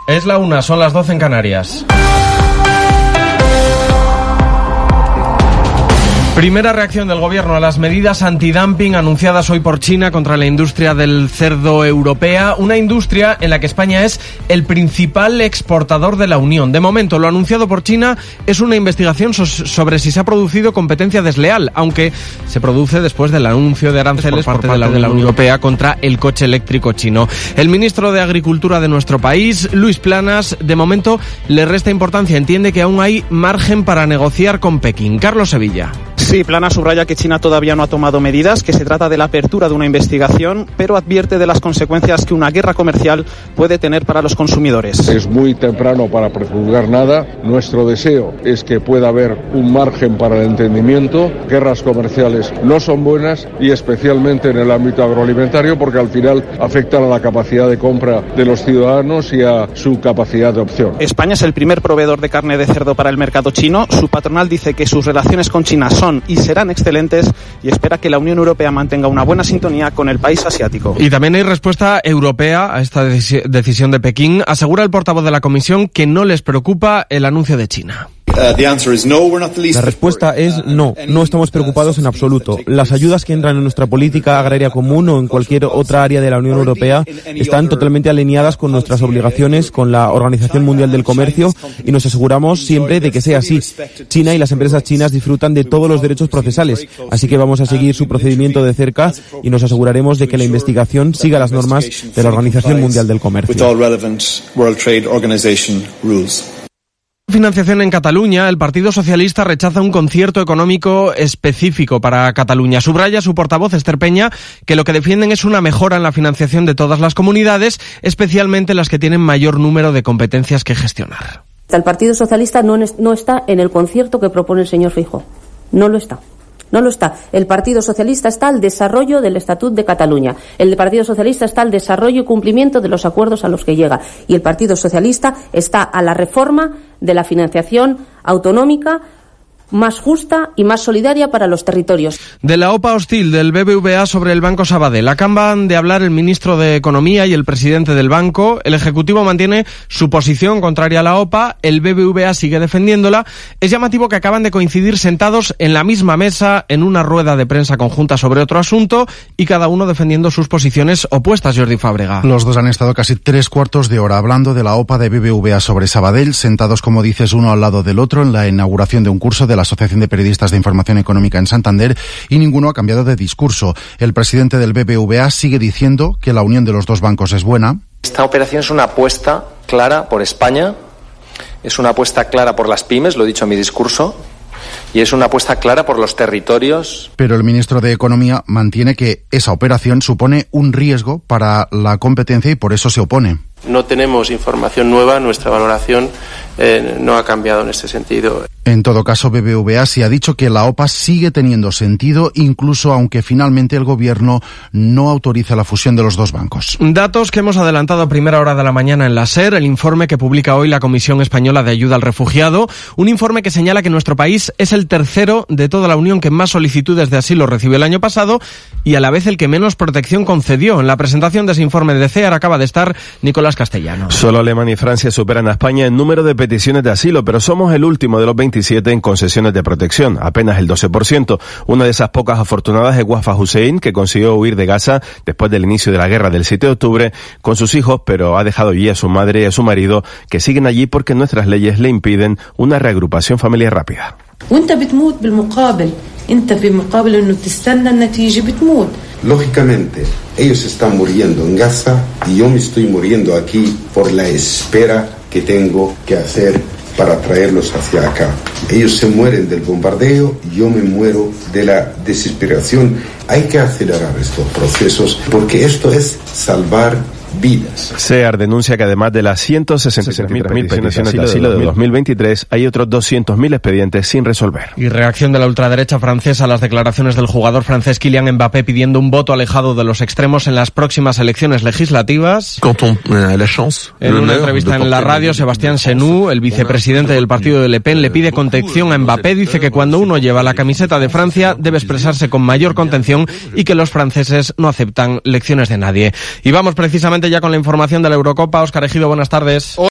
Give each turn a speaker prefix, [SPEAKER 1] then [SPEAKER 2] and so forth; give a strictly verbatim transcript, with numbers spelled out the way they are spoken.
[SPEAKER 1] Es la una, son las doce en Canarias. Primera reacción del Gobierno a las medidas antidumping anunciadas hoy por China contra la industria del cerdo europea, una industria en la que España es el principal exportador de la Unión. De momento, lo anunciado por China es una investigación so- sobre si se ha producido competencia desleal, aunque se produce después del anuncio de aranceles por parte, por parte de, la, de la Unión Europea contra el coche eléctrico chino. El ministro de Agricultura de nuestro país, Luis Planas, de momento le resta importancia, entiende que aún hay margen para negociar con Pekín. Carlos Sevilla.
[SPEAKER 2] Sí, Planas subraya que China todavía no ha tomado medidas, que se trata de la apertura de una investigación, pero advierte de las consecuencias que una guerra comercial puede tener para los consumidores.
[SPEAKER 3] Es muy temprano para prejuzgar nada. Nuestro deseo es que pueda haber un margen para el entendimiento. Guerras comerciales no son buenas, y especialmente en el ámbito agroalimentario, porque al final afectan a la capacidad de compra de los ciudadanos y a su capacidad de opción.
[SPEAKER 2] España es el primer proveedor de carne de cerdo para el mercado chino. Su patronal dice que sus relaciones con China son y serán excelentes y espera que la Unión Europea mantenga una buena sintonía con el país asiático.
[SPEAKER 1] Y también hay respuesta europea a esta deci- decisión de Pekín. Asegura el portavoz de la Comisión que no les preocupa el anuncio de China.
[SPEAKER 4] La respuesta es no, no estamos preocupados en absoluto. Las ayudas que entran en nuestra política agraria común o en cualquier otra área de la Unión Europea están totalmente alineadas con nuestras obligaciones con la Organización Mundial del Comercio y nos aseguramos siempre de que sea así. China y las empresas chinas disfrutan de todos los derechos procesales, así que vamos a seguir su procedimiento de cerca y nos aseguraremos de que la investigación siga las normas de la Organización Mundial del Comercio.
[SPEAKER 1] Financiación en Cataluña, el Partido Socialista rechaza un concierto económico específico para Cataluña. Subraya su portavoz, Esther Peña, que lo que defienden es una mejora en la financiación de todas las comunidades, especialmente las que tienen mayor número de competencias que gestionar.
[SPEAKER 5] El Partido Socialista no, no está en el concierto que propone el señor Feijóo. No lo está. No lo está. El Partido Socialista está al desarrollo del Estatut de Cataluña. El Partido Socialista está al desarrollo y cumplimiento de los acuerdos a los que llega. Y el Partido Socialista está a la reforma de la financiación autonómica más justa y más solidaria para los territorios.
[SPEAKER 1] De la O P A hostil del B B V A sobre el Banco Sabadell acaban de hablar el ministro de Economía y el presidente del banco. El Ejecutivo mantiene su posición contraria a la O P A, el B B V A sigue defendiéndola. Es llamativo que acaban de coincidir sentados en la misma mesa en una rueda de prensa conjunta sobre otro asunto y cada uno defendiendo sus posiciones opuestas. Jordi Fábrega.
[SPEAKER 6] Los dos han estado casi tres cuartos de hora hablando de la O P A de B B V A sobre Sabadell, sentados, como dices, uno al lado del otro en la inauguración de un curso de la Asociación de Periodistas de Información Económica en Santander, y ninguno ha cambiado de discurso. El presidente del B B V A sigue diciendo que la unión de los dos bancos es buena.
[SPEAKER 7] Esta operación es una apuesta clara por España, es una apuesta clara por las pymes, lo he dicho en mi discurso, y es una apuesta clara por los territorios.
[SPEAKER 6] Pero el ministro de Economía mantiene que esa operación supone un riesgo para la competencia y por eso se opone.
[SPEAKER 8] No tenemos información nueva, nuestra valoración eh, no ha cambiado en este sentido.
[SPEAKER 6] En todo caso, B B V A sí ha dicho que la O P A sigue teniendo sentido, incluso aunque finalmente el Gobierno no autoriza la fusión de los dos bancos.
[SPEAKER 1] Datos que hemos adelantado a primera hora de la mañana en la SER, el informe que publica hoy la Comisión Española de Ayuda al Refugiado, un informe que señala que nuestro país es el tercero de toda la Unión que más solicitudes de asilo recibió el año pasado y a la vez el que menos protección concedió. En la presentación de ese informe de CEAR acaba de estar Nicolás Castellano.
[SPEAKER 9] Solo Alemania y Francia superan a España en número de peticiones de asilo, pero somos el último de los veintisiete en concesiones de protección, apenas el doce por ciento. Una de esas pocas afortunadas es Wafa Hussein, que consiguió huir de Gaza después del inicio de la guerra del siete de octubre con sus hijos, pero ha dejado allí a su madre y a su marido, que siguen allí porque nuestras leyes le impiden una reagrupación familiar rápida.
[SPEAKER 10] Lógicamente, ellos están muriendo en Gaza y yo me estoy muriendo aquí por la espera que tengo que hacer para traerlos hacia acá. Ellos se mueren del bombardeo, yo me muero de la desesperación. Hay que acelerar estos procesos porque esto es salvar vidas.
[SPEAKER 9] CEAR denuncia que además de las ciento sesenta y tres mil peticiones de asilo de dos mil veintitrés, hay otros doscientos mil expedientes sin resolver.
[SPEAKER 1] Y reacción de la ultraderecha francesa a las declaraciones del jugador francés Kylian Mbappé pidiendo un voto alejado de los extremos en las próximas elecciones legislativas. En una entrevista en la radio, Sebastián Chenu, el vicepresidente del partido de Le Pen, le pide contención a Mbappé. Dice que cuando uno lleva la camiseta de Francia debe expresarse con mayor contención y que los franceses no aceptan lecciones de nadie. Y vamos precisamente ya con la información de la Eurocopa. Óscar Ejido, buenas tardes.